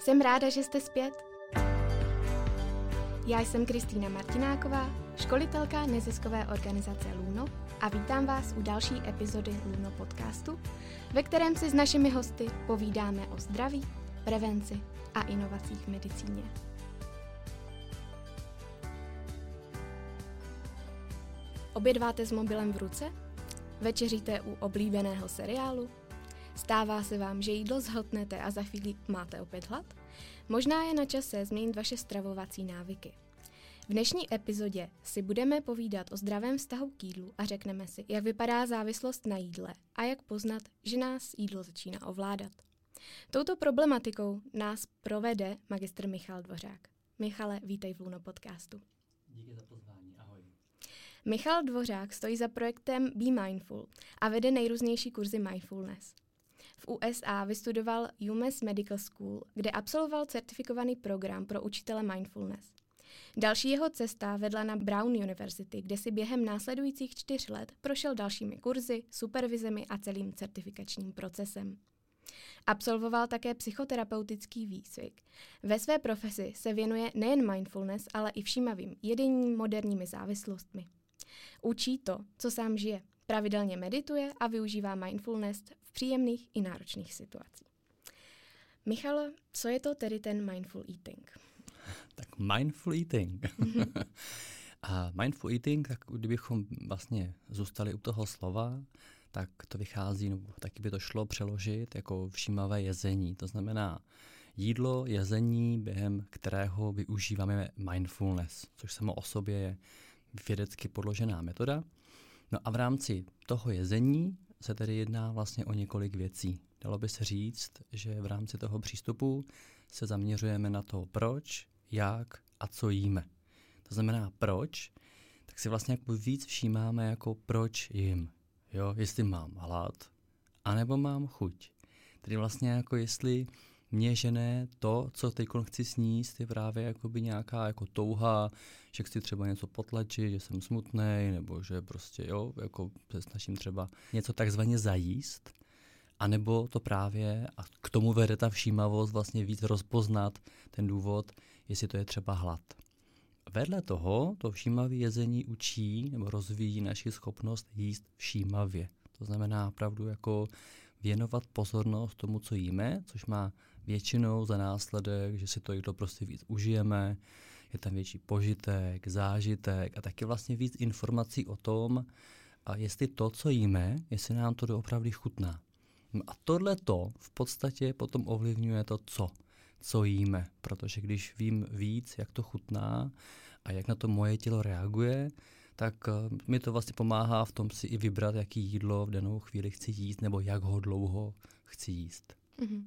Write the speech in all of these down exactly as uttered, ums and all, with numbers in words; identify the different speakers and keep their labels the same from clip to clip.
Speaker 1: Jsem ráda, že jste zpět. Já jsem Kristýna Martináková, školitelka neziskové organizace Luno a vítám vás u další epizody Luno podcastu, ve kterém si s našimi hosty povídáme o zdraví, prevenci a inovacích v medicíně. Obědváte s mobilem v ruce? Večeříte u oblíbeného seriálu? Stává se vám, že jídlo zhltnete a za chvíli máte opět hlad? Možná je na čase změnit vaše stravovací návyky. V dnešní epizodě si budeme povídat o zdravém vztahu k jídlu a řekneme si, jak vypadá závislost na jídle a jak poznat, že nás jídlo začíná ovládat. Touto problematikou nás provede magistr Michal Dvořák. Michale, vítej v Luno podcastu.
Speaker 2: Díky za pozvání, ahoj.
Speaker 1: Michal Dvořák stojí za projektem Be Mindful a vede nejrůznější kurzy mindfulness. V U S A vystudoval U M a S Medical School, kde absolvoval certifikovaný program pro učitele mindfulness. Další jeho cesta vedla na Brown University, kde si během následujících čtyř let prošel dalšími kurzy, supervizemi a celým certifikačním procesem. Absolvoval také psychoterapeutický výcvik. Ve své profesi se věnuje nejen mindfulness, ale i všímavým jedením, moderními závislostmi. Učí to, co sám žije. Pravidelně medituje a využívá mindfulness v příjemných i náročných situacích. Michale, co je to tedy ten mindful eating?
Speaker 2: Tak mindful eating. A mindful eating, tak kdybychom vlastně zůstali u toho slova, tak to vychází, nebo taky by to šlo přeložit jako všímavé jezení. To znamená jídlo, jezení, během kterého využíváme mindfulness, což samo o sobě je vědecky podložená metoda. No a v rámci toho jezení se tedy jedná vlastně o několik věcí. Dalo by se říct, že v rámci toho přístupu se zaměřujeme na to, proč, jak a co jíme. To znamená proč, tak si vlastně jako víc všímáme jako proč jim. Jo, jestli mám hlad, anebo mám chuť. Tedy vlastně jako jestli mě žene to, co teď chci sníst, je právě jakoby nějaká jako touha, že chci třeba něco potlačit, že jsem smutnej, nebo že prostě jo, jako se snažím třeba něco takzvaně zajíst, anebo to právě, a k tomu vede ta všímavost vlastně víc rozpoznat ten důvod, jestli to je třeba hlad. Vedle toho to všímavé jezení učí nebo rozvíjí naši schopnost jíst všímavě. To znamená opravdu jako věnovat pozornost tomu, co jíme, což má většinou za následek, že si to jídlo prostě víc užijeme, je tam větší požitek, zážitek a taky vlastně víc informací o tom, a jestli to, co jíme, jestli nám to doopravdy chutná. A tohle to v podstatě potom ovlivňuje to, co. co jíme, protože když vím víc, jak to chutná a jak na to moje tělo reaguje, tak uh, mi to vlastně pomáhá v tom si i vybrat, jaký jídlo v danou chvíli chci jíst nebo jak ho dlouho chci jíst.
Speaker 1: Mm-hmm.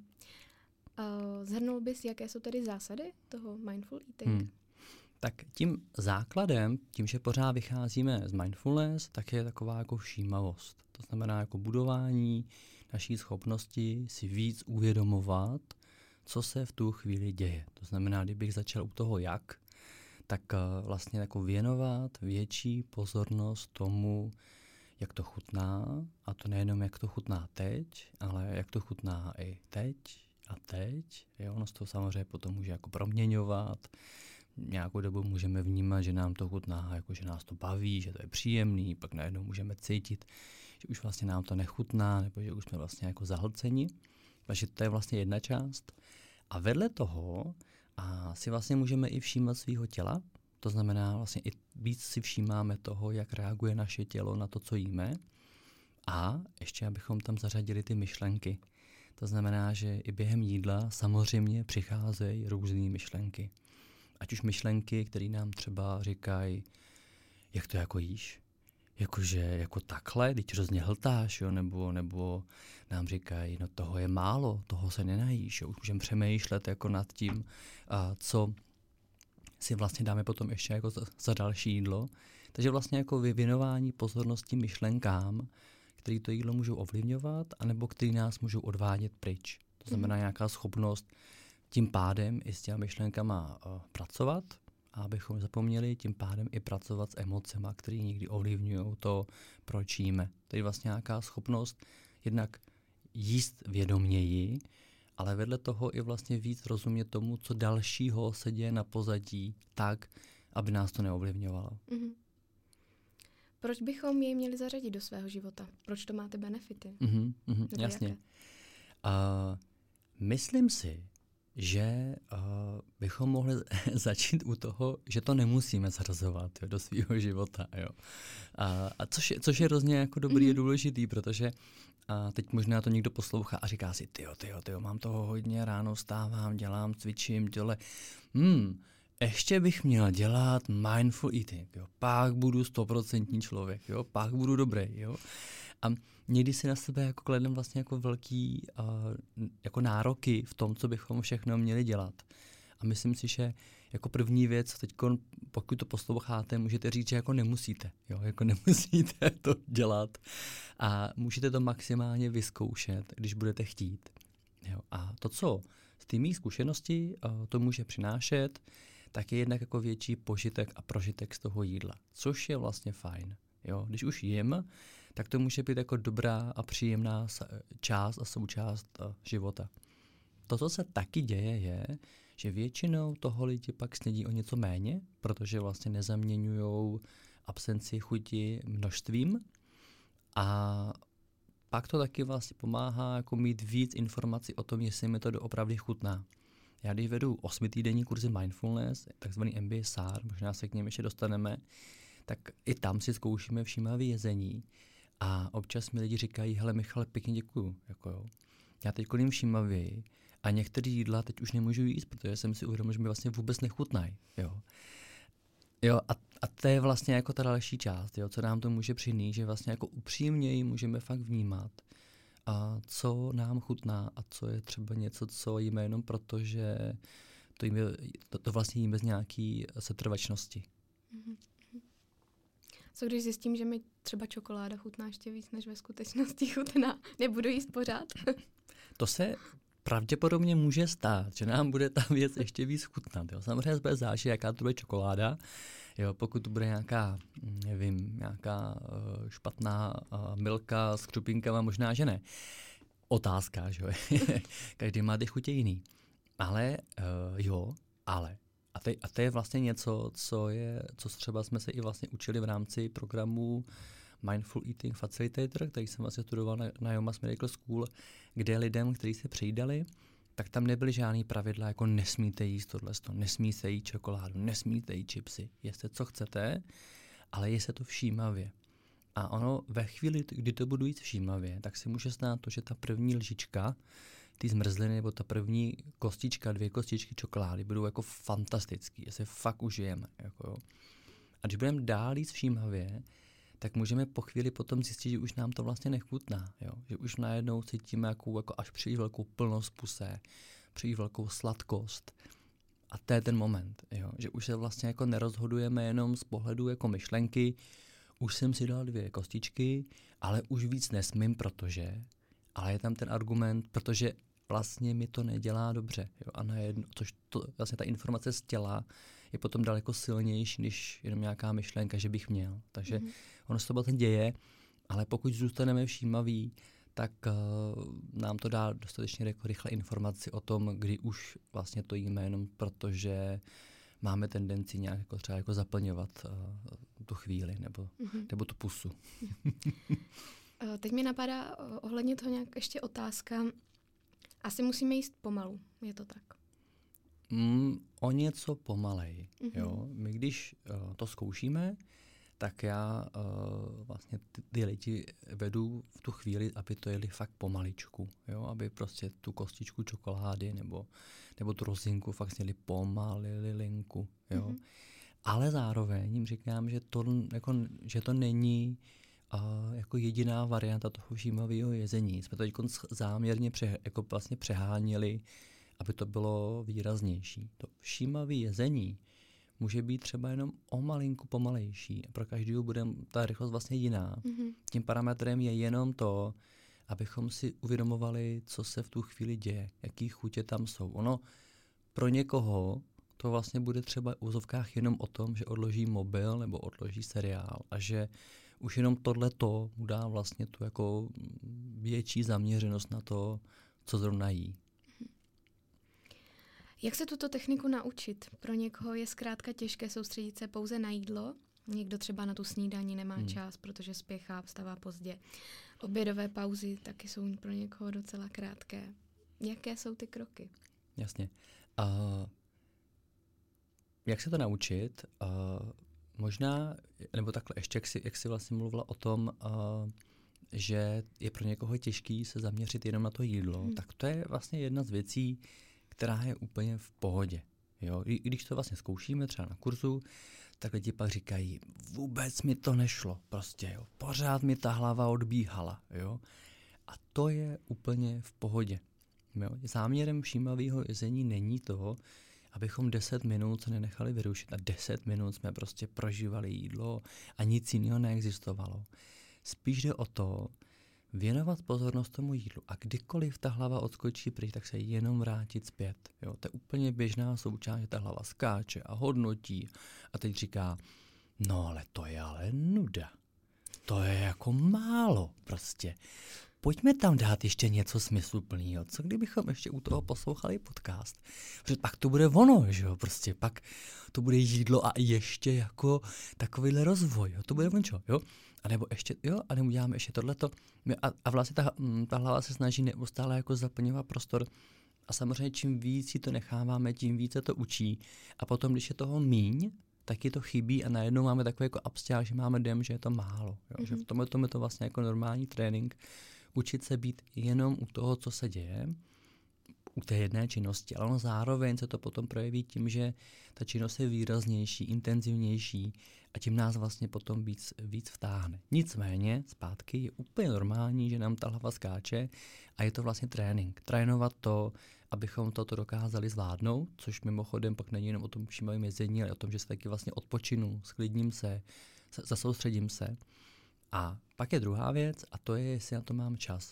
Speaker 1: Uh, zhrnul bys, jaké jsou tedy zásady toho mindful eating? Hmm.
Speaker 2: Tak tím základem, tím, že pořád vycházíme z mindfulness, tak je taková jako všímavost. To znamená jako budování naší schopnosti si víc uvědomovat, co se v tu chvíli děje. To znamená, kdybych začal u toho jak, tak uh, vlastně jako věnovat větší pozornost tomu, jak to chutná, a to nejenom jak to chutná teď, ale jak to chutná i teď a teď. Jo, ono se to samozřejmě potom může jako proměňovat. Nějakou dobu můžeme vnímat, že nám to chutná, jako že nás to baví, že to je příjemný, pak najednou můžeme cítit, že už vlastně nám to nechutná, nebo že už jsme vlastně jako zahlceni. Takže to je vlastně jedna část. A vedle toho a si vlastně můžeme i všímat svého těla. To znamená vlastně i víc si všímáme toho, jak reaguje naše tělo na to, co jíme. A ještě abychom tam zařadili ty myšlenky. To znamená, že i během jídla samozřejmě přicházejí různé myšlenky. Ať už myšlenky, které nám třeba říkají, jak to jako jíš. Jakože jako takhle, když hrozně hltáš, jo, nebo, nebo nám říkají, no toho je málo, toho se nenajíš, jo. Už můžeme přemýšlet jako nad tím, a co si vlastně dáme potom ještě jako za, za další jídlo. Takže vlastně jako vyvinování pozornosti myšlenkám, které to jídlo můžou ovlivňovat, anebo které nás můžou odvádět pryč. To znamená mm. nějaká schopnost tím pádem i s těmi myšlenkama uh, pracovat, a abychom zapomněli tím pádem i pracovat s emocema, které někdy ovlivňují to, proč jíme. Tedy vlastně nějaká schopnost jednak jíst vědoměji ale vedle toho i vlastně víc rozumět tomu, co dalšího se děje na pozadí, tak, aby nás to neovlivňovalo.
Speaker 1: Mm-hmm. Proč bychom jej měli zařadit do svého života? Proč to máte benefity?
Speaker 2: Mm-hmm, mm-hmm, jasně. Uh, myslím si, že uh, bychom mohli začít u toho, že to nemusíme zařazovat jo, do svého života. Jo. A, a což, je, což je hrozně jako dobrý mm-hmm. a důležitý, protože a teď možná to někdo poslouchá a říká si, tyjo, tyjo, tyjo, mám toho hodně, ráno vstávám, dělám, cvičím, tohle. Hmm, ještě bych měl dělat mindful eating, jo. Pak budu stoprocentní člověk, jo, pak budu dobrý, jo. A někdy si na sebe jako kladem vlastně jako velký uh, jako nároky v tom, co bychom všechno měli dělat. A myslím si, že jako první věc, teď pokud to posloucháte, můžete říct, že jako nemusíte, jo, jako nemusíte to dělat a můžete to maximálně vyzkoušet, když budete chtít. Jo. A to, co z té mý zkušenosti uh, to může přinášet, tak je jednak jako větší požitek a prožitek z toho jídla, což je vlastně fajn. Jo. Když už jim, tak to může být jako dobrá a příjemná část a součást uh, života. To, co se taky děje, je, že většinou toho lidi pak snědí o něco méně, protože vlastně nezaměňujou absenci chuti množstvím a pak to taky vlastně pomáhá jako mít víc informací o tom, jestli mi to doopravdy chutná. Já když vedu osmitýdenní kurzy mindfulness, takzvaný M B S R, možná se k něm ještě dostaneme, tak i tam si zkoušíme všímavé jezení a občas mi lidi říkají, hele Michale, pěkně děkuju, jako jo. Já teď kolím všímavěji a některé jídla teď už nemůžu jíst, protože jsem si uvědomil, že mi vlastně vůbec nechutnají, jo. Jo, a, a to je vlastně jako ta další část, jo, co nám to může přinést, že vlastně jako upřímněji můžeme fakt vnímat, a co nám chutná a co je třeba něco, co jíme jenom proto, že to, jíme, to, to vlastně jíme z nějaký setrvačnosti.
Speaker 1: Mm-hmm. Co když zjistím, že mi třeba čokoláda chutná ještě víc, než ve skutečnosti chutná? Nebudu jíst pořád? To
Speaker 2: se pravděpodobně může stát, že nám bude ta věc ještě víc chutnat. Jo. Samozřejmě bude záležet, jaká to bude čokoláda. Jo, pokud to bude nějaká, nevím, nějaká uh, špatná uh, milka s křupinkama, možná, že ne. Otázka, že jo. Každý má ty chutě jiný. Ale uh, jo, ale. A to, a to je vlastně něco, co je, co třeba jsme se i vlastně učili v rámci programu Mindful Eating Facilitator, který jsem vlastně studoval na, na U M A S Medical School, kde lidem, kteří se přijídali, tak tam nebyly žádný pravidla, jako nesmíte jíst tohle, nesmíte jíst čokoládu, nesmíte jíst chipsy, jeste co chcete, ale jeste to všímavě. A ono ve chvíli, kdy to budu jíst všímavě, tak si může stát to, že ta první lžička, ty zmrzliny, nebo ta první kostička, dvě kostičky čokolády budou jako fantastický, jestli fakt užijeme. Jako jo. A když budeme dál jíst všímavě, tak můžeme po chvíli potom zjistit, že už nám to vlastně nechutná, jo? Že už najednou cítíme jakou, jako až příliš velkou plnost puse, příliš velkou sladkost. A to je ten moment, jo? Že už se vlastně jako nerozhodujeme jenom z pohledu jako myšlenky, už jsem si dal dvě kostičky, ale už víc nesmím, protože, ale je tam ten argument, protože vlastně mi to nedělá dobře, jo? A najednou, což to, vlastně ta informace z těla je potom daleko silnější, než jenom nějaká myšlenka, že bych měl. Takže mm-hmm. ono se to vlastně děje, ale pokud zůstaneme všímaví, tak uh, nám to dá dostatečně jako rychle informaci o tom, kdy už vlastně to jíme jenom protože máme tendenci nějak jako třeba jako zaplňovat uh, tu chvíli nebo, mm-hmm. nebo tu pusu.
Speaker 1: Teď mi napadá ohledně toho nějak ještě otázka. Asi musíme jíst pomalu, je to tak?
Speaker 2: Mm, o něco pomalej. Mm-hmm. Jo? My když uh, to zkoušíme, tak já uh, vlastně ty, ty lidi vedu v tu chvíli, aby to jeli fakt pomaličku. Jo? Aby prostě tu kostičku čokolády nebo, nebo tu rozinku fakt sněli pomalilinku. Jo? Mm-hmm. Ale zároveň jim říkám, že to, jako, že to není uh, jako jediná varianta toho všímavého jezení. Jsme to teď záměrně pře, jako vlastně přeháněli, aby to bylo výraznější. To všímavé jezení může být třeba jenom o malinku pomalejší. Pro každého bude ta rychlost vlastně jiná. Mm-hmm. Tím parametrem je jenom to, abychom si uvědomovali, co se v tu chvíli děje, jaký chutě tam jsou. Ono pro někoho to vlastně bude třeba v úzovkách jenom o tom, že odloží mobil nebo odloží seriál a že už jenom tohleto mu dá vlastně tu jako větší zaměřenost na to, co zrovna jí.
Speaker 1: Jak se tuto techniku naučit? Pro někoho je zkrátka těžké soustředit se pouze na jídlo. Někdo třeba na tu snídani nemá hmm. čas, protože spěchá, vstává pozdě. Obědové pauzy taky jsou pro někoho docela krátké. Jaké jsou ty kroky?
Speaker 2: Jasně. Uh, jak se to naučit? Uh, možná, nebo takhle, ještě jak jsi, jak jsi vlastně mluvila o tom, uh, že je pro někoho těžký se zaměřit jenom na to jídlo, hmm. tak to je vlastně jedna z věcí, která je úplně v pohodě. Jo? I, I když to vlastně zkoušíme třeba na kurzu, tak lidi pak říkají, vůbec mi to nešlo, prostě, jo. Pořád mi ta hlava odbíhala. Jo? A to je úplně v pohodě. Jo? Záměrem všímavého jezení není to, abychom deset minut se nenechali vyrušit a deset minut jsme prostě prožívali jídlo a nic jiného neexistovalo. Spíš jde o to, věnovat pozornost tomu jídlu a kdykoliv ta hlava odskočí pryč, tak se jenom vrátit zpět. Jo? To je úplně běžná součást, že ta hlava skáče a hodnotí a teď říká, no ale to je ale nuda. To je jako málo prostě. Pojďme tam dát ještě něco smysluplného. Co kdybychom ještě u toho poslouchali podcast? Protože pak to bude ono, že jo, prostě pak to bude jídlo a ještě jako takovýhle rozvoj, jo? To bude vončo, jo? A nebo ještě, jo, a nebo děláme ještě tohleto. A, a vlastně ta, ta hlava se snaží neustále jako zaplňovat prostor. A samozřejmě čím víc si to necháváme, tím více to učí. A potom, když je toho míň, taky to chybí a najednou máme takový jako absťák, že máme dojem, že je to málo. Jo? Mm-hmm. Že v tomhle tom je to vlastně jako normální trénink. Učit se být jenom u toho, co se děje, u té jedné činnosti, ale ono zároveň se to potom projeví tím, že ta činnost je výraznější, intenzivnější a tím nás vlastně potom víc, víc vtáhne. Nicméně zpátky je úplně normální, že nám ta hlava skáče a je to vlastně trénink. Trénovat to, abychom toto dokázali zvládnout, což mimochodem pak není jenom o tom všímavém jezení, ale o tom, že se taky vlastně odpočinu, sklidním se, zasoustředím se. A pak je druhá věc a to je, jestli na to mám čas.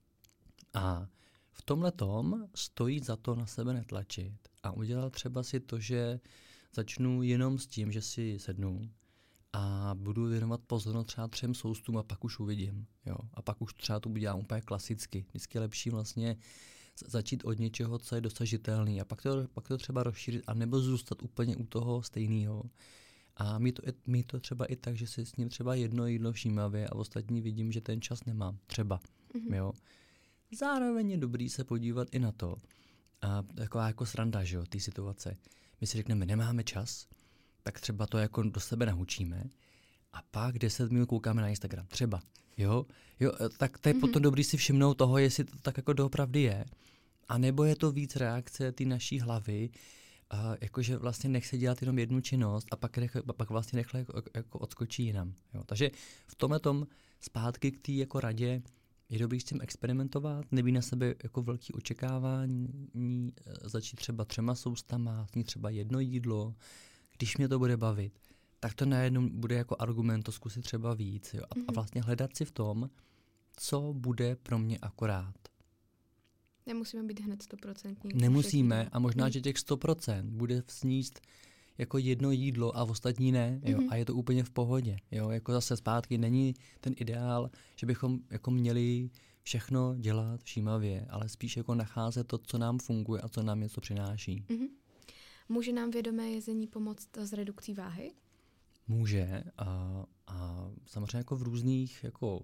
Speaker 2: A v tomhletom stojí za to na sebe netlačit a udělat třeba si to, že začnu jenom s tím, že si sednu a budu věnovat pozornost třeba třem soustům a pak už uvidím. Jo? A pak už třeba to udělám úplně klasicky. Vždycky je lepší vlastně začít od něčeho, co je dosažitelný a pak to, pak to třeba rozšířit a nebo zůstat úplně u toho stejného. A mít to, mít to třeba i tak, že si s ním třeba jedno jídlo všímavě a ostatní vidím, že ten čas nemám. Třeba. Mm-hmm. Jo? Zároveň je dobrý se podívat i na to. A taková jako sranda, že jo, té situace. My si řekneme, nemáme čas, tak třeba to jako do sebe nahučíme a pak deset minut koukáme na Instagram. Třeba. Jo? Jo, tak to je mm-hmm. potom dobrý si všimnout toho, jestli to tak jako doopravdy je. A nebo je to víc reakce té naší hlavy, Uh, jakože vlastně nechce dělat jenom jednu činnost a pak, nech, pak vlastně nechle jako, jako odskočí jinam. Jo. Takže v tomhletom zpátky k té jako radě je dobrý s tím experimentovat, nebýt na sebe jako velký očekávání, začít třeba třema soustama, snít třeba jedno jídlo, když mě to bude bavit, tak to najednou bude jako argument to zkusit třeba víc. Jo. A, mm-hmm. a vlastně hledat si v tom, co bude pro mě akorát.
Speaker 1: Nemusíme být hned stoprocentní.
Speaker 2: Nemusíme a možná, hmm. že těch sto procent bude sníst jako jedno jídlo a ostatní ne. Jo? Mm-hmm. A je to úplně v pohodě. Jo? Jako zase zpátky není ten ideál, že bychom jako měli všechno dělat všímavě, ale spíš jako nacházet to, co nám funguje a co nám něco přináší.
Speaker 1: Mm-hmm. Může nám vědomé jezení pomoct s redukcí váhy?
Speaker 2: Může a, a samozřejmě jako v různých jako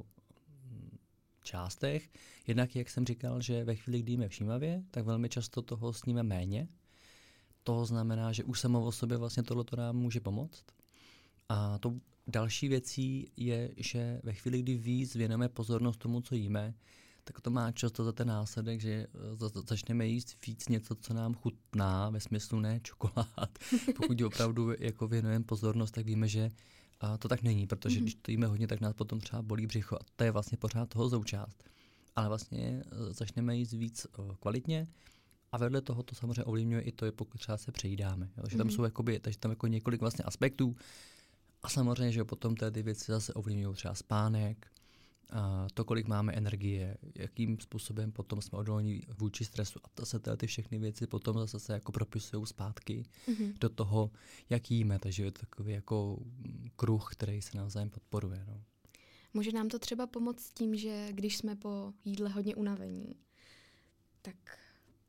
Speaker 2: částech. Jednak, jak jsem říkal, že ve chvíli, kdy jíme všímavě, tak velmi často toho sníme méně. To znamená, že už samo o sobě vlastně tohleto nám může pomoct. A to další věcí je, že ve chvíli, kdy víc věnujeme pozornost tomu, co jíme, tak to má často za ten následek, že začneme jíst víc něco, co nám chutná, ve smyslu ne čokolád. Pokud opravdu jako věnujeme pozornost, tak víme, že a to tak není, protože mm-hmm. když to jíme hodně, tak nás potom třeba bolí břicho a to je vlastně pořád toho součást. Ale vlastně začneme jíst víc kvalitně a vedle toho to samozřejmě ovlivňuje i to, pokud třeba se přejídáme. Jo? Takže tam mm-hmm. jsou jakoby, takže tam jako několik vlastně aspektů a samozřejmě, že potom ty věci zase ovlivňují třeba spánek, a to, kolik máme energie, jakým způsobem potom jsme odolní vůči stresu a to se ty všechny věci potom zase se jako propisují zpátky mm-hmm. do toho, jak jíme, takže je to takový jako kruh, který se navzájem podporuje. No.
Speaker 1: Může nám to třeba pomoct tím, že když jsme po jídle hodně unavení, tak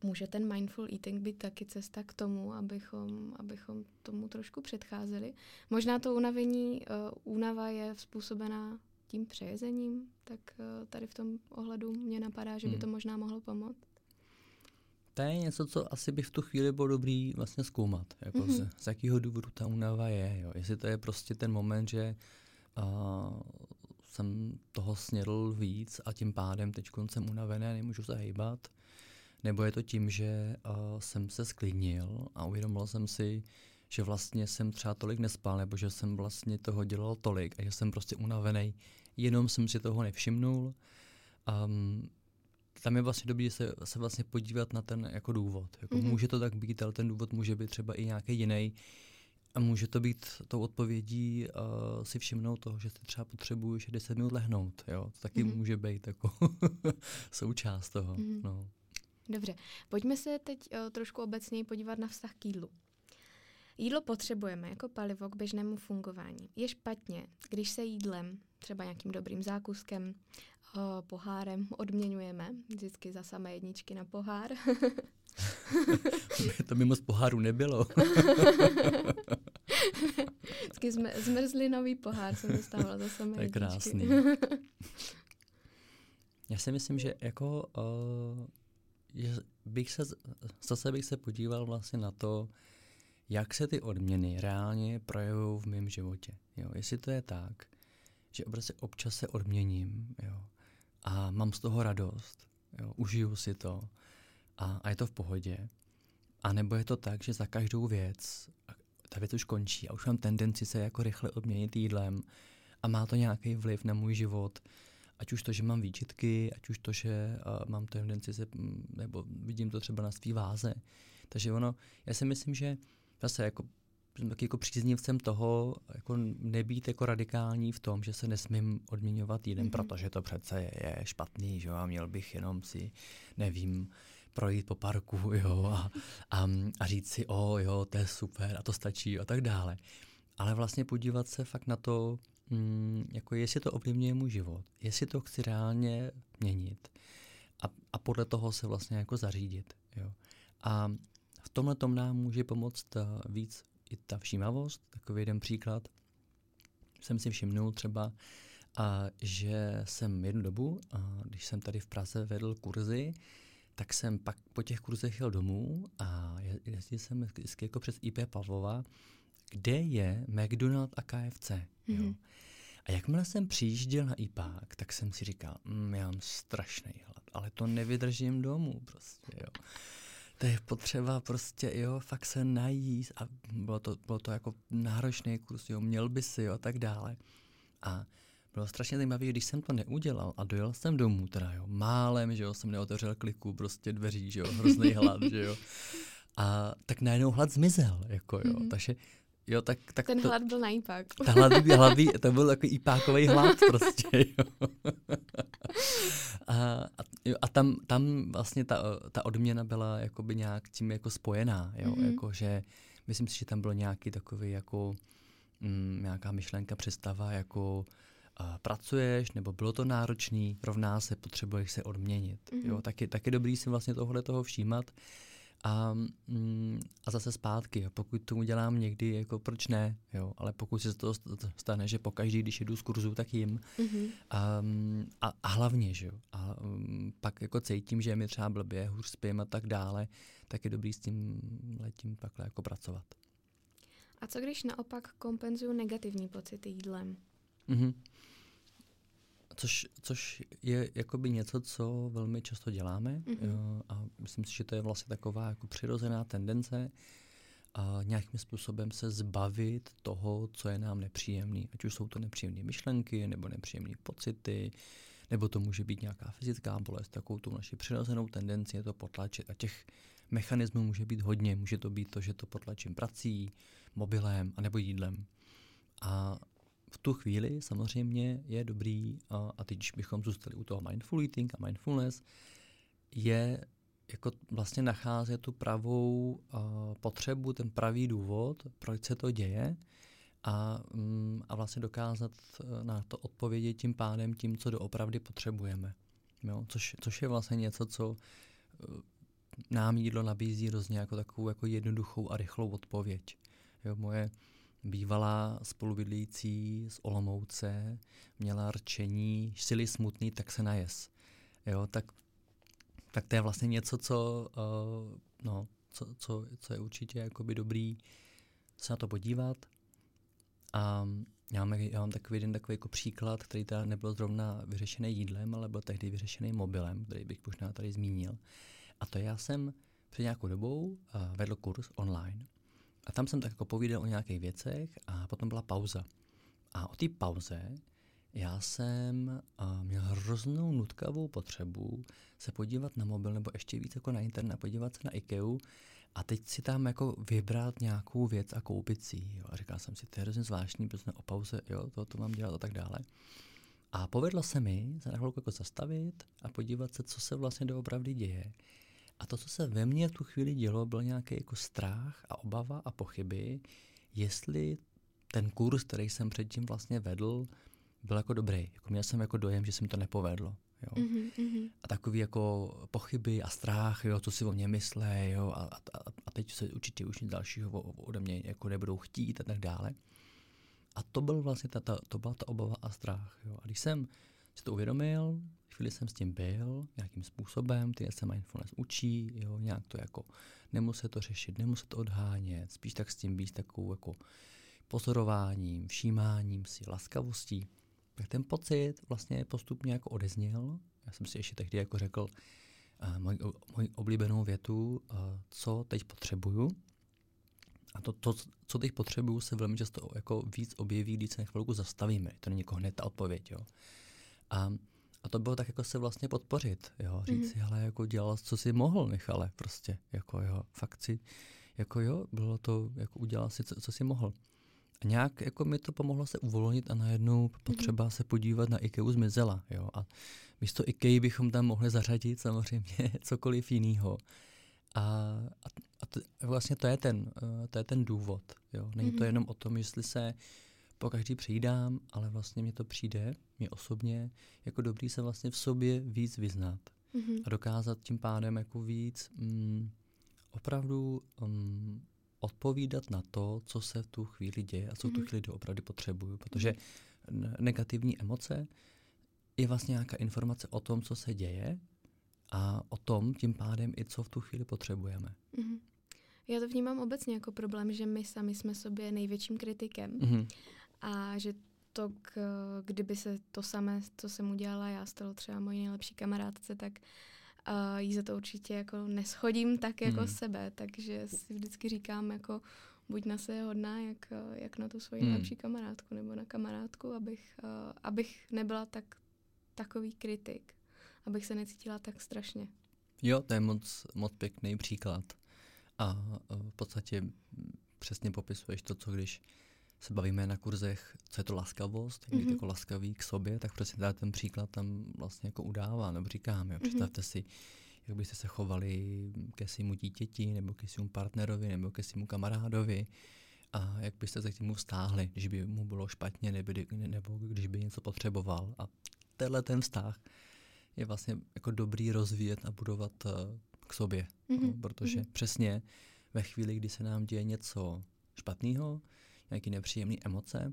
Speaker 1: může ten mindful eating být taky cesta k tomu, abychom, abychom tomu trošku předcházeli. Možná to unavení, uh, únava je způsobená tím přejezením, tak uh, tady v tom ohledu mě napadá, že by to možná mohlo pomoct.
Speaker 2: To je něco, co asi by v tu chvíli bylo dobrý vlastně zkoumat. Jako mm-hmm. z, z jakého důvodu ta únava je. Jo. Jestli to je prostě ten moment, že uh, jsem toho snědl víc a tím pádem teď jsem unavený, nemůžu se hejbat. Nebo je to tím, že uh, jsem se sklidnil a uvědomil jsem si, že vlastně jsem třeba tolik nespal, nebo že jsem vlastně toho dělal tolik a že jsem prostě unavený, jenom jsem si toho nevšimnul. Um, tam je vlastně dobré se, se vlastně podívat na ten jako důvod. Jako mm-hmm. Může to tak být, ale ten důvod může být třeba i nějaký jiný. A může to být tou odpovědí uh, si všimnout toho, že ty třeba potřebuješ deset minut lehnout. Jo? To taky mm-hmm. může být jako součást toho. Mm-hmm. No.
Speaker 1: Dobře, pojďme se teď uh, trošku obecněji podívat na vztah k jídlu. Jídlo potřebujeme jako palivo k běžnému fungování. Je špatně, když se jídlem, třeba nějakým dobrým zákuskem, uh, pohárem odměňujeme, vždycky za samé jedničky na pohár.
Speaker 2: To by moc poháru nebylo.
Speaker 1: Vždycky jsme, zmrzlinový pohár jsem dostávala za samé jedničky.
Speaker 2: To je krásný. Já si myslím, že jako uh, že bych se, zase bych se podíval vlastně na to, jak se ty odměny reálně projevují v mém životě. Jo? Jestli to je tak, že prostě občas se odměním, jo? A mám z toho radost, jo? Užiju si to a, a je to v pohodě. A nebo je to tak, že za každou věc, ta věc už končí a už mám tendenci se jako rychle odměnit jídlem a má to nějaký vliv na můj život. Ať už to, že mám výčitky, ať už to, že uh, mám tendenci se, nebo vidím to třeba na svý váze. Takže ono, já si myslím, že zase jako, jsem taky jako příznivcem toho, jako nebýt jako radikální v tom, že se nesmím odměňovat jídlem, mm-hmm. protože to přece je, je špatný, že jo, a měl bych jenom si, nevím, projít po parku, jo, a, a, a říct si, o jo, to je super a to stačí a tak dále. Ale vlastně podívat se fakt na to, mm, jako jestli to ovlivňuje můj život, jestli to chci reálně měnit a, a podle toho se vlastně jako zařídit, jo. A v tomhle tom nám může pomoct víc i ta všímavost. Takový jeden příklad. Jsem si všimnul třeba, a, že jsem jednu dobu, a, když jsem tady v Praze vedl kurzy, tak jsem pak po těch kurzech jel domů a jezdil jsem vždycky jako přes I P Pavlova, kde je McDonald a K F C. Mm-hmm. Jo. A jakmile jsem přijížděl na IPák, tak jsem si říkal, mm, já mám strašný hlad, ale to nevydržím domů prostě, jo. To je potřeba prostě, jo, fakt se najíst a bylo to, bylo to jako náročný kurz, jo, měl by si, jo, a tak dále. A bylo strašně zajímavé, když jsem to neudělal a dojel jsem domů, teda, jo, málem, že jo, jsem neotevřel kliku, prostě dveří, že jo, hrozný hlad, že jo. A tak najednou hlad zmizel, jako, jo, mm-hmm. takže jo, tak, tak
Speaker 1: ten
Speaker 2: to,
Speaker 1: hlad byl na IPáku.
Speaker 2: Ta hlad byl, hlad, to byl takový IPákovej hlad prostě, jo. A, a, a tam, tam vlastně ta, ta odměna byla jakoby nějak tím jako spojená, jo, mm-hmm. jako, že myslím si, že tam bylo nějaký takový jako mm, nějaká myšlenka, představa, jako a, pracuješ, nebo bylo to náročný, rovná se, potřebuješ se odměnit, mm-hmm. jo, tak je, tak je dobrý si vlastně tohle toho všímat. A, mm, a zase zpátky, jo. Pokud to udělám někdy, jako proč ne, jo, ale pokud se to stane, že pokaždý, když jdu z kurzu, tak jim. Mm-hmm. A, a, a hlavně, že jo, a um, pak jako cítím, že mi třeba blbě, hůř spím a tak dále, tak je dobrý s tím letím takhle jako pracovat.
Speaker 1: A co když naopak kompenzuju negativní pocity jídlem?
Speaker 2: Mm-hmm. Což, což je jakoby něco, co velmi často děláme, mm-hmm. jo, a myslím si, že to je vlastně taková jako přirozená tendence a nějakým způsobem se zbavit toho, co je nám nepříjemný. Ať už jsou to nepříjemné myšlenky, nebo nepříjemné pocity, nebo to může být nějaká fyzická bolest. Takovou tu naši přirozenou tendenci je to potlačit. A těch mechanismů může být hodně. Může to být to, že to potlačím prací, mobilem, anebo jídlem. A v tu chvíli samozřejmě je dobrý, a, a teď bychom zůstali u toho mindful eating a mindfulness, je jako vlastně nacházet tu pravou uh, potřebu, ten pravý důvod, proč se to děje a, um, a vlastně dokázat uh, na to odpovědět tím pádem tím, co doopravdy potřebujeme. Jo? Což, což je vlastně něco, co uh, nám jídlo nabízí hrozně jako takovou jako jednoduchou a rychlou odpověď. Jo, moje bývalá spolubydlící z Olomouce měla rčení, jsi-li smutný, tak se najes. Jo, tak, tak to je vlastně něco, co, uh, no, co, co, co je určitě jakoby dobrý se na to podívat. A já mám, já mám takový jeden takový jako příklad, který teda nebyl zrovna vyřešený jídlem, ale byl tehdy vyřešený mobilem, který bych možná tady zmínil. A to já jsem před nějakou dobou uh, vedl kurz online. A tam jsem tak jako povídal o nějakých věcech a potom byla pauza. A o té pauze já jsem uh, měl hroznou nutkavou potřebu se podívat na mobil nebo ještě víc jako na internet, podívat se na IKEA a teď si tam jako vybrat nějakou věc a koupit si ji. A říkal jsem si, to je hrozně zvláštní, protože o pauze, jo, to, to mám dělat a tak dále. A povedlo se mi se na chvilku jako zastavit a podívat se, co se vlastně doopravdy děje. A to, co se ve mně v tu chvíli dělo, byl nějaký jako strach a obava a pochyby, jestli ten kurz, který jsem předtím vlastně vedl, byl jako dobrý. Jako měl jsem jako dojem, že se mi to nepovedlo. Jo.
Speaker 1: Mm-hmm.
Speaker 2: A takový jako pochyby a strach, jo, co si o mě myslí, jo, a, a, a teď se určitě už nic dalšího ode mě jako nebudou chtít a tak dále. A to byl vlastně ta, ta, to byla ta obava a strach. Jo. A když jsem si to uvědomil, chvíli jsem s tím byl, nějakým způsobem, ty se mindfulness učí, jo, nějak to jako nemusí to řešit, nemusí to odhánět, spíš tak s tím být takovou jako pozorováním, všímáním si, laskavostí. Tak ten pocit vlastně postupně jako odezněl. Já jsem si ještě tehdy jako řekl uh, moji, moji oblíbenou větu, uh, co teď potřebuju. A to, to, co teď potřebuju, se velmi často jako víc objeví, když se na chvilku zastavíme. To není jako hned ta odpověď. Jo. A, a to bylo tak jako se vlastně podpořit. Jo. Říct mm-hmm. si, hele, jako dělal, co jsi mohl, Michale, prostě. Jako jo, fakt si, jako jo, bylo to, jako udělal si, co, co jsi mohl. A nějak jako mi to pomohlo se uvolnit a najednou potřeba mm-hmm. se podívat na IKEA zmizela. Jo? A místo IKEA bychom tam mohli zařadit samozřejmě cokoliv jiného. A, a, a to, vlastně to je ten, uh, to je ten důvod. Jo? Není mm-hmm. to jenom o tom, jestli se po každý přijdám, ale vlastně mně to přijde, mě osobně, jako dobrý se vlastně v sobě víc vyznat. Mm-hmm. A dokázat tím pádem jako víc mm, opravdu um, odpovídat na to, co se v tu chvíli děje a co v tu chvíli doopravdy potřebuju. Protože negativní emoce je vlastně nějaká informace o tom, co se děje a o tom tím pádem i co v tu chvíli potřebujeme.
Speaker 1: Mm-hmm. Já to vnímám obecně jako problém, že my sami jsme sobě největším kritikem
Speaker 2: Mm-hmm.
Speaker 1: a že to, k, kdyby se to samé, co jsem udělala, já stalo třeba mojí nejlepší kamarádce, tak Uh, jí za to určitě jako neschodím tak jako hmm. sebe, takže si vždycky říkám jako buď na sebe hodná, jak, jak na tu svoji hmm. nejlepší kamarádku nebo na kamarádku, abych, uh, abych nebyla tak takový kritik, abych se necítila tak strašně.
Speaker 2: Jo, to je moc, moc pěkný příklad a uh, v podstatě přesně popisuješ to, co když se bavíme na kurzech, co je to laskavost, jak být mm-hmm. jako laskavý k sobě, tak přesně tady ten příklad tam vlastně jako udává, nebo říkám, jo, představte mm-hmm. si, jak byste se chovali ke svému dítěti, nebo ke svému partnerovi, nebo ke svému kamarádovi a jak byste se k němu vztáhli, když by mu bylo špatně, nebo, nebo když by něco potřeboval. A tenhle ten vztah je vlastně jako dobrý rozvíjet a budovat uh, k sobě, mm-hmm. no, protože mm-hmm. přesně ve chvíli, kdy se nám děje něco špatného, nějaké nepříjemné emoce,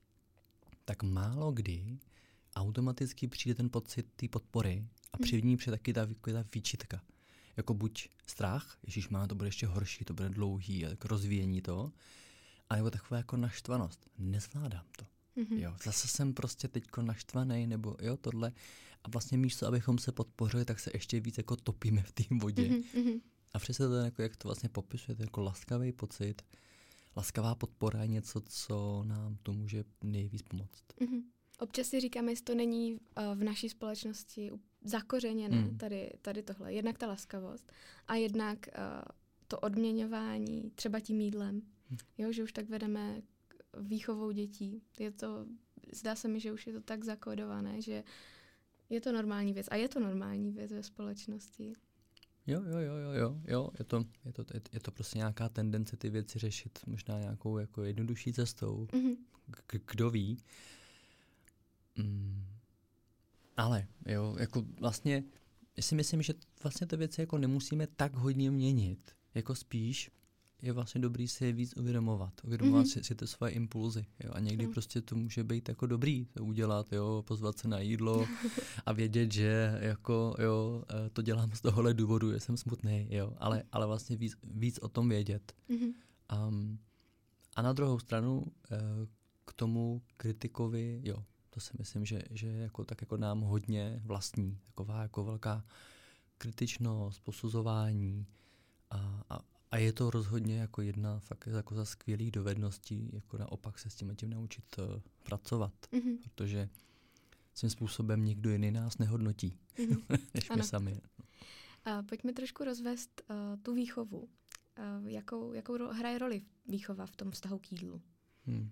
Speaker 2: tak málo kdy automaticky přijde ten pocit té podpory a při ní přijde taky ta, ta výčitka. Jako buď strach, ježišmá, to bude ještě horší, to bude dlouhý, a tak rozvíjení to, anebo taková jako naštvanost. Nezvládám to. Mm-hmm. Jo, zase jsem prostě teďko naštvaný, nebo jo, tohle. A vlastně místo, abychom se podpořili, tak se ještě víc jako topíme v té vodě. Mm-hmm. A přesně to, jako, jak to vlastně popisuje, to jako laskavý pocit, laskavá podpora je něco, co nám to může nejvíc pomoct.
Speaker 1: Mm-hmm. Občas si říkáme, jestli to není uh, v naší společnosti zakořeněné, mm. tady, tady tohle. Jednak ta laskavost a jednak uh, to odměňování třeba tím jídlem. Mm. Jo, že už tak vedeme výchovou dětí. Je to, zdá se mi, že už je to tak zakódované, že je to normální věc. A je to normální věc ve společnosti.
Speaker 2: Jo, jo, jo, jo, jo, jo. Je to, je to, je to prostě nějaká tendence ty věci řešit možná nějakou jako jednodušší cestou. Mm-hmm. K- kdo ví. Mm. Ale, jo, jako vlastně si myslím, že vlastně ty věci jako nemusíme tak hodně měnit. Jako spíš je vlastně dobrý si je víc uvědomovat. Uvědomovat mm-hmm. si, si ty svoje impulzy. Jo? A někdy no. prostě to může být jako dobrý to udělat, jo? Pozvat se na jídlo a vědět, že jako, jo, to dělám z tohohle důvodu, že jsem smutný. Jo? Ale, ale vlastně víc, víc o tom vědět. Mm-hmm. Um, a na druhou stranu k tomu kritikovi, jo, to si myslím, že, že jako, tak jako nám hodně vlastní. Taková jako velká kritičnost, posuzování a, a, a je to rozhodně jako jedna fakt jako za skvělých dovedností, jako naopak se s tím tím naučit uh, pracovat, mm-hmm. protože svým způsobem nikdo jiný nás nehodnotí, mm-hmm. než my sami.
Speaker 1: A pojďme trošku rozvést uh, tu výchovu. Uh, jakou, jakou ro- hraje roli výchova v tom vztahu k jídlu? Hmm.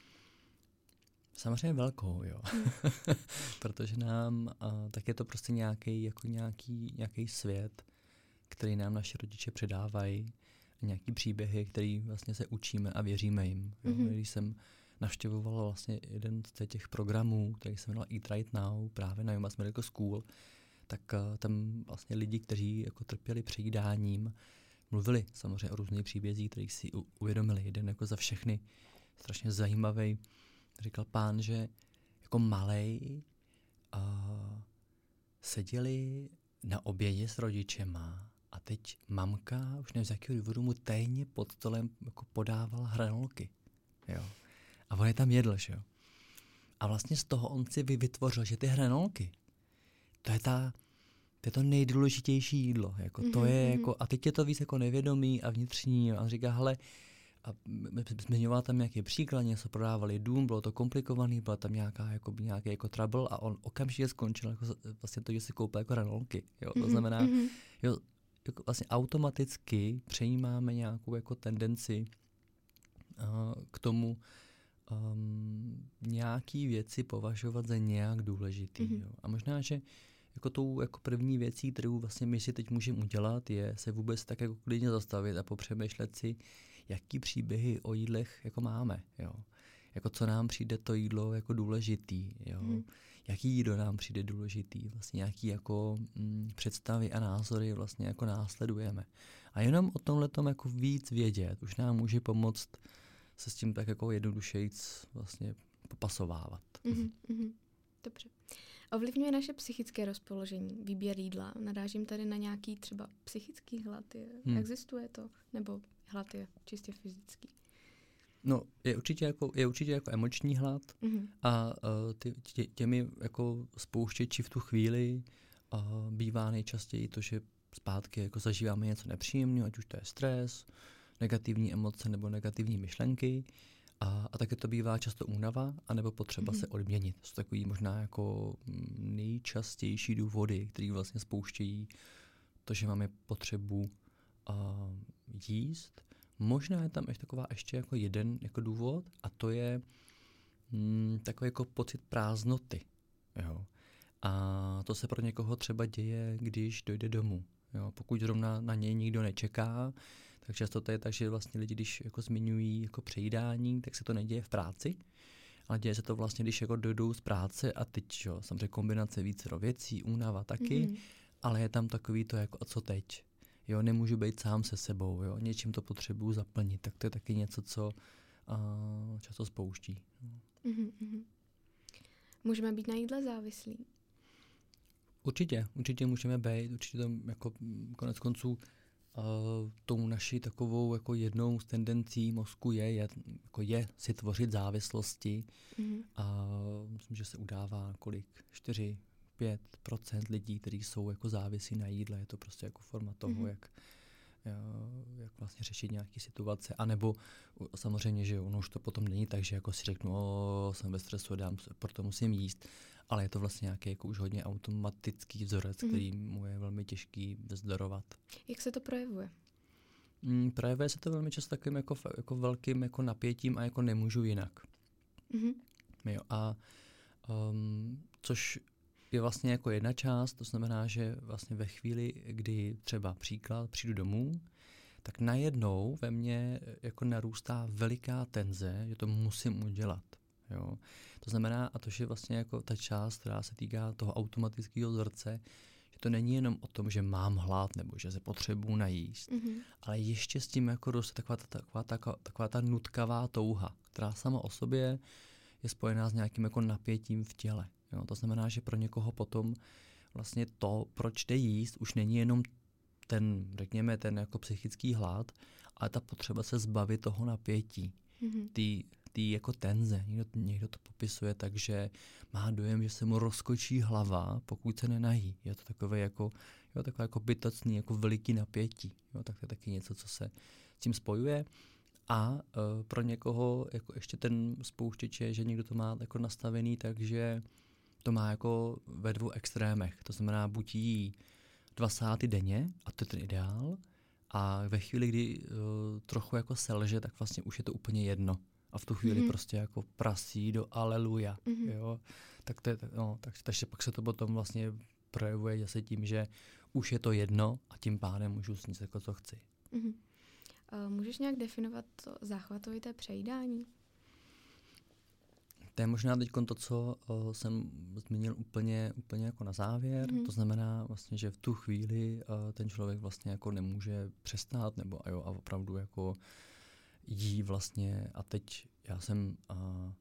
Speaker 2: Samozřejmě velkou, jo. Hmm. Protože nám, uh, tak je to prostě nějaký jako nějaký, nějaký svět, který nám naši rodiče předávají, nějaký příběhy, který vlastně se učíme a věříme jim. Jo. Mm-hmm. Když jsem navštěvoval vlastně jeden z těch programů, který se jmenoval Eat Right Now, právě na U M S Medical School, tak uh, tam vlastně lidi, kteří jako trpěli přejídáním, mluvili samozřejmě o různých příbězích, kterých si u, uvědomili. Jeden jako za všechny strašně zajímavý. Říkal pán, že jako malej uh, seděli na obědě s rodičema a teď mamka, už nevím z jakého důvodu, mu tajně pod stolem jako podávala hranolky. Jo. A on je tam jedl, že jo. A vlastně z toho on si vytvořil, že ty hranolky, to je ta To je to nejdůležitější jídlo. Jako mm-hmm. to je jako, a teď je to víc jako nevědomý a vnitřní. A on říká, hele, a zmiňoval tam nějaký příklad, něco prodávali dům, bylo to komplikovaný, byla tam nějaká, jako, nějaký jako trouble a on okamžitě skončil jako, vlastně to, že si koupil jako hranolky. Jo? To znamená, mm-hmm. jo, jako vlastně automaticky přejímáme nějakou jako tendenci uh, k tomu um, nějaký věci považovat za nějak důležitý. Mm-hmm. Jo? A možná, že jako tou jako první věcí, kterou vlastně my si teď můžeme udělat, je se vůbec tak jako klidně zastavit a popřemýšlet si, jaký příběhy o jídlech jako máme. Jo? Jako co nám přijde to jídlo jako důležitý. Jo? Hmm. Jaký jídlo nám přijde důležitý. Vlastně nějaký jako mm, představy a názory vlastně jako následujeme. A jenom o tomhletom jako víc vědět už nám může pomoct se s tím tak jako jednodušejc vlastně popasovávat.
Speaker 1: Mm-hmm, mm-hmm. Dobře. Ovlivňuje naše psychické rozpoložení, výběr jídla? Narážím tady na nějaký třeba psychický hlad. Je, hmm. Existuje to? Nebo hlad je čistě fyzický?
Speaker 2: No, je určitě jako, je určitě jako emoční hlad mm-hmm. a uh, ty, tě, těmi jako spouštěči v tu chvíli uh, bývá nejčastěji to, že zpátky jako zažíváme něco nepříjemného, ať už to je stres, negativní emoce nebo negativní myšlenky. A, a také to bývá často únava, anebo potřeba mm-hmm. se odměnit. To jsou takový možná jako nejčastější důvody, které vlastně spouštějí to, že máme potřebu uh, jíst. Možná je tam ještě taková ještě jako jeden jako důvod a to je mm, takový jako pocit prázdnoty. Jo. A to se pro někoho třeba děje, když dojde domů. Jo. Pokud zrovna na něj nikdo nečeká, tak často to je tak, že vlastně lidi, když jako zmiňují jako přejídání, tak se to neděje v práci, ale děje se to vlastně, když jako dojdou z práce a teď, jo, samozřejmě kombinace vícero věcí, únava taky, mm-hmm. ale je tam takový to jako a co teď? Jo, nemůžu být sám se sebou, jo, něčím to potřebuju zaplnit, tak to je taky něco, co uh, často spouští.
Speaker 1: Mm-hmm. Můžeme být na jídle závislí?
Speaker 2: Určitě, určitě můžeme být, určitě to jako konec konců Uh, tou naší takovou jako jednou z tendencí mozku je, je, jako je si tvořit závislosti mm-hmm. a myslím, že se udává kolik, čtyři pět procent lidí, kteří jsou jako závislí na jídle, je to prostě jako forma toho, mm-hmm. jak, jak vlastně řešit nějaké situace, anebo samozřejmě, že ono už to potom není tak, že jako si řeknu, o, jsem ve stresu, dám, proto musím jíst, ale je to vlastně nějaký jako už hodně automatický vzorec, mm. který mu je velmi těžký vzdorovat.
Speaker 1: Jak se to projevuje?
Speaker 2: Mm, projevuje se to velmi často takovým jako, jako velkým jako napětím a jako nemůžu jinak. Mm-hmm. Jo, a um, což je vlastně jako jedna část, to znamená, že vlastně ve chvíli, kdy třeba příklad přijdu domů, tak najednou ve mně jako narůstá veliká tenze, že to musím udělat. Jo. To znamená, a to je vlastně jako ta část, která se týká toho automatického vzorce, Že to není jenom o tom, že mám hlad nebo že se potřebuji najíst, mm-hmm. ale ještě s tím jako roste taková ta, taková, taková, taková ta nutkavá touha, která sama o sobě je spojená s nějakým jako napětím v těle. Jo? To znamená, že pro někoho potom vlastně to, proč jde jíst, už není jenom ten, řekněme, ten jako psychický hlad, ale ta potřeba se zbavit toho napětí, mm-hmm. ty, ty jako tenze. Někdo, někdo to popisuje tak, že má dojem, že se mu rozkočí hlava, pokud se nenají. Je to takové jako, jo, takové jako bytostný, jako veliký napětí. Jo? Tak to je taky něco, co se s tím spojuje. A uh, pro někoho jako ještě ten spouštěč je, že někdo to má jako nastavený, takže to má jako ve dvou extrémech. To znamená, buď jí dva sáty denně, a to je ten ideál, a ve chvíli, kdy uh, trochu jako selže, tak vlastně už je to úplně jedno. A v tu chvíli mm-hmm. prostě jako prasí do aleluja. Mm-hmm. Jo? Tak to je, no, tak, takže pak se to potom vlastně projevuje zase tím, že už je to jedno a tím pádem můžu sníst jako co chci.
Speaker 1: Mm-hmm. Uh, můžeš nějak definovat to záchvatovité přejídání?
Speaker 2: To je možná teď to, co uh, jsem zmínil úplně, úplně jako na závěr. Mm. To znamená vlastně, že v tu chvíli uh, ten člověk vlastně jako nemůže přestát nebo a jo, a opravdu jako jí vlastně. A teď já jsem uh,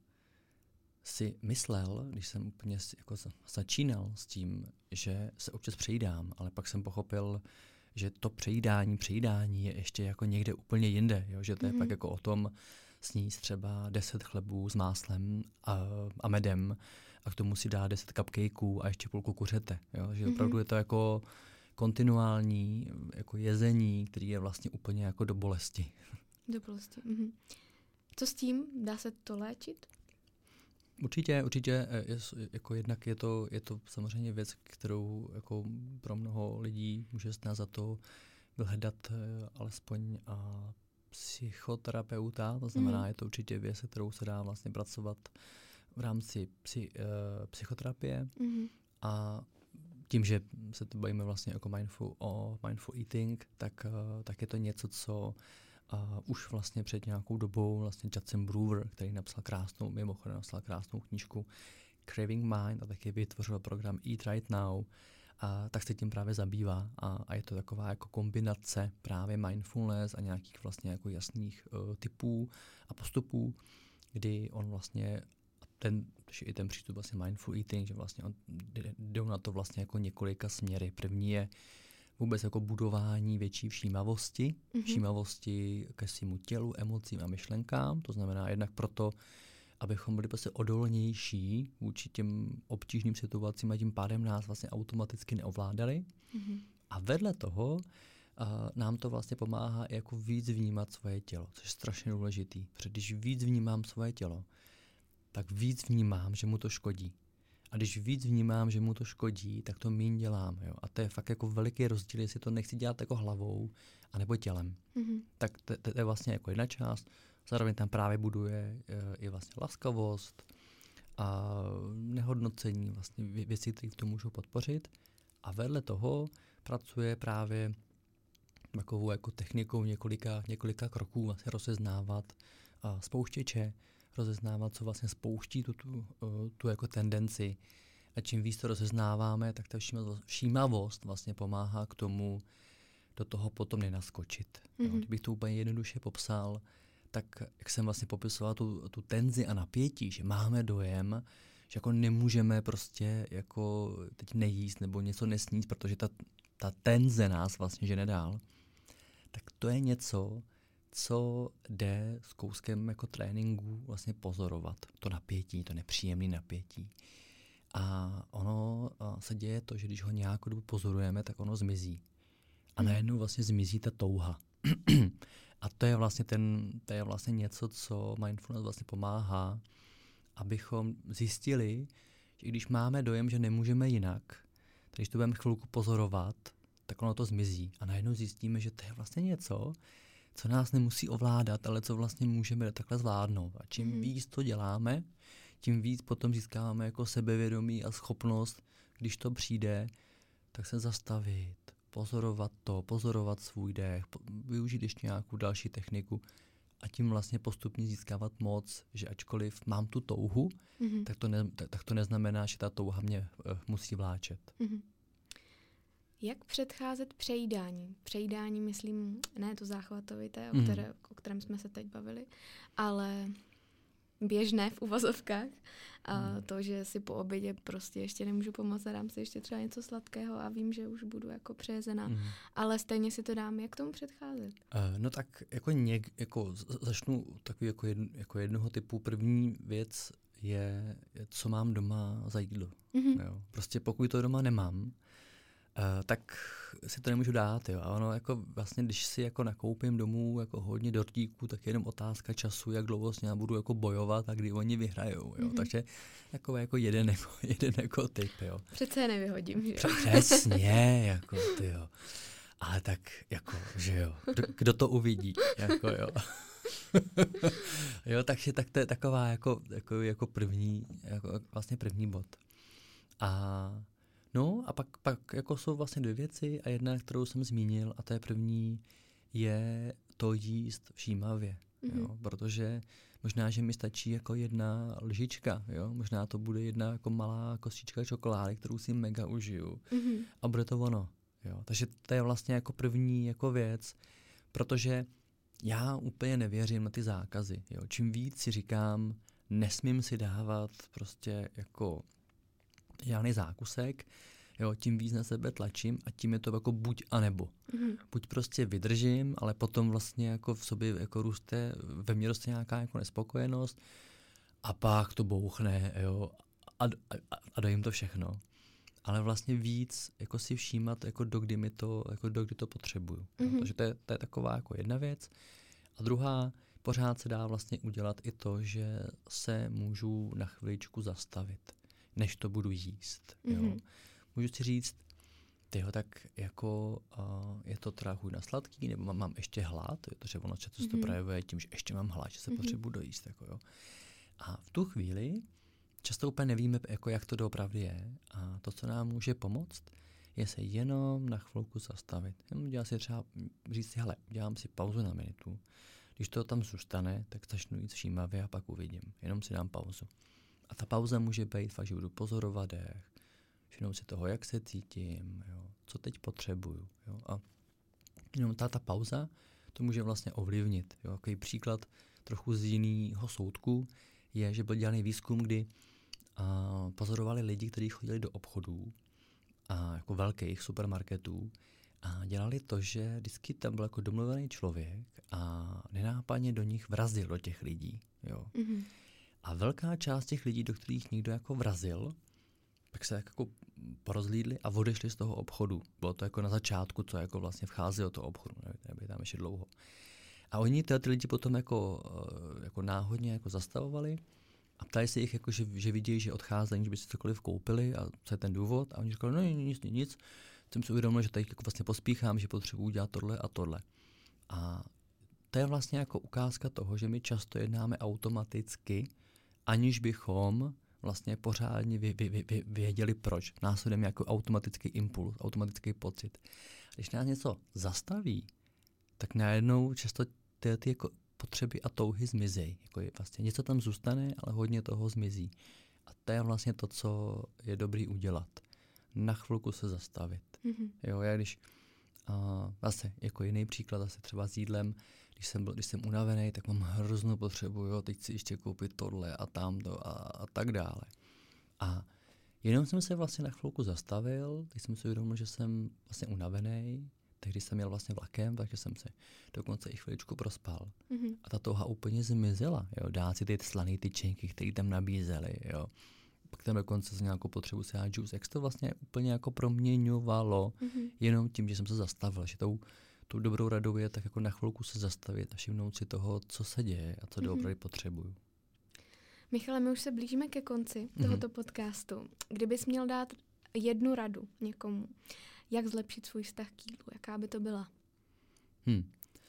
Speaker 2: si myslel, když jsem úplně jako začínal s tím, že se občas přejídám, ale pak jsem pochopil, že to přejídání, přejídání je ještě jako někde úplně jinde, jo? Že to je mm. pak jako o tom sníst třeba deset chlebů s máslem a, a medem a k tomu si dá deset cupcakeů a ještě půlku kuřete. Jo? Že mm-hmm. opravdu je to jako kontinuální jako jezení, který je vlastně úplně jako do bolesti.
Speaker 1: Do bolesti. Mm-hmm. Co s tím? Dá se to léčit?
Speaker 2: Určitě, určitě, je, jako jednak je to, je to samozřejmě věc, kterou jako pro mnoho lidí může stát za to vyhledat alespoň a psychoterapeuta, to znamená, mm. je to určitě věc, kterou se dá vlastně pracovat v rámci psy, uh, psychoterapie mm. a tím, že se to bavíme vlastně jako mindful, o mindful eating, tak, uh, tak je to něco, co uh, už vlastně před nějakou dobou vlastně Judson Brewer, který napsal krásnou, mimochodem napsal krásnou knížku Craving Mind a taky vytvořil program Eat Right Now, a tak se tím právě zabývá a, a je to taková jako kombinace právě mindfulness a nějakých vlastně jako jasných uh, typů a postupů, kdy on vlastně ten, i ten přístup vlastně mindful eating, že vlastně on jde na to vlastně jako několika směry. První je vůbec jako budování větší všímavosti, mm-hmm. všímavosti ke svému tělu, emocím a myšlenkám, to znamená jednak proto, abychom byli prostě odolnější vůči těm obtížným situacím a tím pádem nás vlastně automaticky neovládali. Mm-hmm. A vedle toho uh, nám to vlastně pomáhá jako víc vnímat svoje tělo, což je strašně důležitý. Protože když víc vnímám svoje tělo, tak víc vnímám, že mu to škodí. A když víc vnímám, že mu to škodí, tak to míň dělám. Jo? A to je fakt jako veliký rozdíl, jestli to nechci dělat jako hlavou anebo tělem. Mm-hmm. Tak to, to, to je vlastně jako jedna část. Zároveň tam právě buduje i vlastně laskavost a nehodnocení vlastně věcí, které v tom můžou podpořit. A vedle toho pracuje právě takovou jako technikou několika, několika kroků vlastně rozeznávat a spouštěče, rozeznávat, co vlastně spouští tu, tu, tu jako tendenci. A čím víc to rozeznáváme, tak ta všímavost vlastně pomáhá k tomu do toho potom nenaskočit. Mm-hmm. Kdybych to úplně jednoduše popsal, tak jak jsem vlastně popisoval tu, tu tenzi a napětí, že máme dojem, že jako nemůžeme prostě jako teď nejíst nebo něco nesníst, protože ta, ta tenze nás vlastně žene dál, tak to je něco, co jde s kouskem jako tréninku vlastně pozorovat. To napětí, to nepříjemné napětí. A ono a se děje to, že když ho nějakou dobu pozorujeme, tak ono zmizí. A najednou vlastně zmizí ta touha. A to je vlastně ten, to je vlastně něco, co mindfulness vlastně pomáhá, abychom zjistili, že když máme dojem, že nemůžeme jinak, tak když to budeme chvilku pozorovat, tak ono to zmizí. A najednou zjistíme, že to je vlastně něco, co nás nemusí ovládat, ale co vlastně můžeme takhle zvládnout. A čím mm. víc to děláme, tím víc potom získáváme jako sebevědomí a schopnost, když to přijde, tak se zastavit, pozorovat to, pozorovat svůj dech, využít ještě nějakou další techniku a tím vlastně postupně získávat moc, že ačkoliv mám tu touhu, mm-hmm. tak, to ne, tak, tak to neznamená, že ta touha mě uh, musí vláčet.
Speaker 1: Mm-hmm. Jak předcházet přejídání? Přejídání, myslím, ne to záchvatovité, o,
Speaker 2: Mhm.
Speaker 1: které, o kterém jsme se teď bavili, ale běžné v uvozovkách. A to, že si po obědě prostě ještě nemůžu pomoct a dám si ještě třeba něco sladkého a vím, že už budu jako přejezená.
Speaker 2: Mhm.
Speaker 1: Ale stejně si to dám. Jak tomu předcházet?
Speaker 2: Uh, no tak jako, něk, jako z- začnu takový jako, jedn, jako jednoho typu. První věc je, je, co mám doma za jídlo.
Speaker 1: Mhm.
Speaker 2: Jo. Prostě pokud to doma nemám, uh, tak si to nemůžu dát. Jo. A ono jako vlastně, když si jako nakoupím domů jako hodně dortíků, tak je jenom otázka času, jak dlouho s ním budu jako bojovat a kdy oni vyhrajou. Jo.
Speaker 1: Mhm.
Speaker 2: Takže jako, jako jeden, jako, jeden jako typ. Jo.
Speaker 1: Přece je nevyhodím, že jo?
Speaker 2: Přesně, jako ty jo. Ale tak, jako, že jo, kdo, kdo to uvidí, jako jo. Jo, takže tak to je taková jako, jako, jako první, jako vlastně první bod. A no a pak, pak jako jsou vlastně dvě věci a jedna, kterou jsem zmínil, a to je první, je to jíst všímavě,
Speaker 1: Mhm.
Speaker 2: jo, protože možná, že mi stačí jako jedna lžička, jo, možná to bude jedna jako malá kostička čokolády, kterou si mega užiju
Speaker 1: Mhm.
Speaker 2: a bude to ono. Jo. Takže to je vlastně jako první jako věc, protože já úplně nevěřím na ty zákazy. Jo. Čím víc si říkám, nesmím si dávat prostě jako žádný zákusek, jo, tím víc na sebe tlačím a tím je to jako buď a nebo.
Speaker 1: Mhm.
Speaker 2: Buď prostě vydržím, ale potom vlastně jako v sobě jako roste, ve mně roste nějaká jako nespokojenost a pak to bouchne, jo, a, a, a dojím to všechno. Ale vlastně víc jako si všímat, jako dokdy mi to, jako dokdy to potřebuju.
Speaker 1: Mhm.
Speaker 2: No, takže to je, to je taková jako jedna věc. A druhá, pořád se dá vlastně udělat i to, že se můžu na chviličku zastavit, než to budu jíst. Jo.
Speaker 1: Mhm.
Speaker 2: Můžu si říct, tyjo, tak jako uh, je to teda chuť na sladký, nebo mám, mám ještě hlad, protože ono často se to
Speaker 1: Mhm.
Speaker 2: projevuje tím, že ještě mám hlad, že se
Speaker 1: Mhm.
Speaker 2: potřebuji dojíst. Jako, jo. A v tu chvíli často úplně nevíme, jako jak to doopravdy je. A to, co nám může pomoct, je se jenom na chvilku zastavit. Jenom dělat si třeba, říct si, hele, dělám si pauzu na minutu. Když to tam zůstane, tak začnu jít všímavě a pak uvidím. Jenom si dám pauzu. A ta pauza může být fakt, že budu pozorovat dech, všimnout si toho, jak se cítím, jo, co teď potřebuju. Jo. A jenom ta, ta pauza to může vlastně ovlivnit. Jo. Takový příklad trochu z jiného soudku je, že byl dělaný výzkum, kdy a, pozorovali lidi, kteří chodili do obchodů a jako velkých supermarketů a dělali to, že vždycky tam byl jako domluvený člověk a nenápadně do nich vrazil do těch lidí. Jo.
Speaker 1: Mhm.
Speaker 2: A velká část těch lidí, do kterých někdo jako vrazil, tak se jako porozlídli a odešli z toho obchodu. Bylo to jako na začátku, co jako vlastně vcházelo do toho obchodu, nebyli tam ještě dlouho. A oni ty, ty lidi potom jako, jako náhodně jako zastavovali a ptali se jich, jako, že, že vidějí, že odcházejí, že by si cokoliv koupili a co je ten důvod. A oni říkali, no nic, nic, nic. Jsem si uvědomil, že tady jako vlastně pospíchám, že potřebuji dělat tohle a tohle. A to je vlastně jako ukázka toho, že my často jednáme automaticky, aniž bychom vlastně pořádně vy, vy, vy, věděli proč. Následujeme jako automatický impuls, automatický pocit. Když nás něco zastaví, tak najednou často ty, ty jako potřeby a touhy zmizejí. Jako je vlastně něco tam zůstane, ale hodně toho zmizí. A to je vlastně to, co je dobrý udělat. Na chvilku se zastavit.
Speaker 1: Mhm.
Speaker 2: Jo, já když a zase jako jiný příklad, zase třeba s jídlem, když jsem, byl, když jsem unavený, tak mám hroznou potřebu, jo, teď si ještě koupit tohle a tamto a, a tak dále. A jenom jsem se vlastně na chvilku zastavil, teď jsem si uvědomil, že jsem vlastně unavený, tehdy jsem jel vlastně vlakem, takže jsem se dokonce i chviličku prospal.
Speaker 1: Mhm.
Speaker 2: A ta touha úplně zmizela, jo, dát si ty slaný tyčinky, které tam nabízely, jo. Pak tam dokonce z nějakou potřebu se dát džus, jak se to vlastně úplně jako proměňovalo,
Speaker 1: Mhm.
Speaker 2: jenom tím, že jsem se zastavil, že tou, tou dobrou radou je tak jako na chvilku se zastavit a všimnout si toho, co se děje a co
Speaker 1: Mhm.
Speaker 2: doopravdy potřebuju.
Speaker 1: Michale, my už se blížíme ke konci
Speaker 2: Mhm.
Speaker 1: tohoto podcastu. Kdybys měl dát jednu radu někomu, jak zlepšit svůj vztah k jídlu, jaká by to byla?
Speaker 2: Hmm.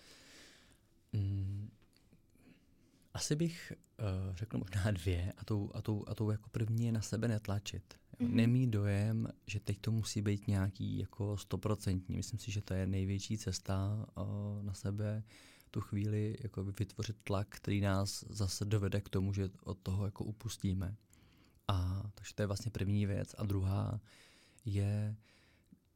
Speaker 2: Mm. Asi bych uh, řekl možná dvě a tou, a, tou, a tou jako první je na sebe netlačit.
Speaker 1: Mhm.
Speaker 2: Nemít dojem, že teď to musí být nějaký jako stoprocentní. Myslím si, že to je největší cesta uh, na sebe tu chvíli jako vytvořit tlak, který nás zase dovede k tomu, že od toho jako upustíme. A takže to je vlastně první věc. A druhá je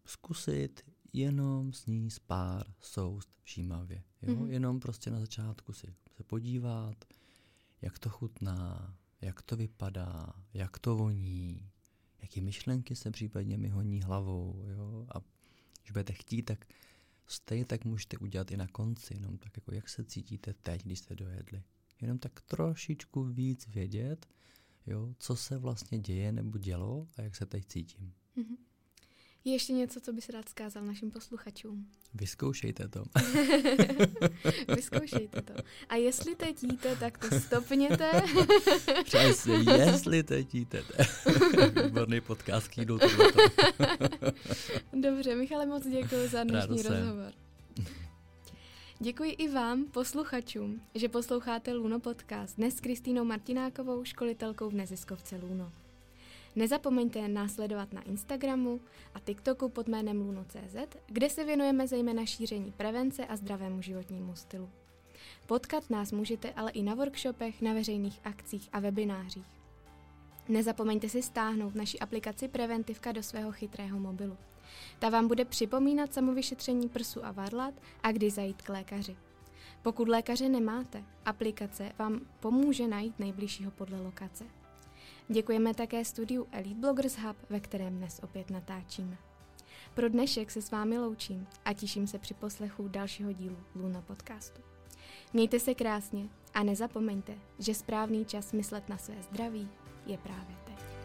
Speaker 2: zkusit jenom sníst pár soust všímavě. Jo? Mm-hmm. Jenom prostě na začátku si se podívat, jak to chutná, jak to vypadá, jak to voní, jaké myšlenky se případně mi honí hlavou. Jo? A když budete chtít, tak stejně tak můžete udělat i na konci. Jenom tak, jako jak se cítíte teď, když jste dojedli. Jenom tak trošičku víc vědět, jo, co se vlastně děje nebo dělo a jak se teď cítím.
Speaker 1: Mm-hmm. Je ještě něco, co bys rád vzkázal našim posluchačům?
Speaker 2: Vyzkoušejte to.
Speaker 1: Vyzkoušejte to. A jestli teď jíte, tak to stopněte.
Speaker 2: Přesně, jestli teď jíte. Výborný podcast k jídlu tohleto.
Speaker 1: Dobře, Michale, moc děkuji za dnešní rozhovor. Děkuji i vám, posluchačům, že posloucháte Luno podcast dnes s Kristýnou Martinákovou, školitelkou v neziskovce Luno. Nezapomeňte nás sledovat na Instagramu a TikToku pod jménem luno tečka cé zet, kde se věnujeme zejména šíření prevence a zdravému životnímu stylu. Potkat nás můžete ale i na workshopech, na veřejných akcích a webinářích. Nezapomeňte si stáhnout naši aplikaci Preventivka do svého chytrého mobilu. Ta vám bude připomínat samovyšetření prsu a varlat a kdy zajít k lékaři. Pokud lékaře nemáte, aplikace vám pomůže najít nejbližšího podle lokace. Děkujeme také studiu Elite Bloggers Hub, ve kterém dnes opět natáčíme. Pro dnešek se s vámi loučím a těším se při poslechu dalšího dílu Luno podcastu. Mějte se krásně a nezapomeňte, že správný čas myslet na své zdraví je právě teď.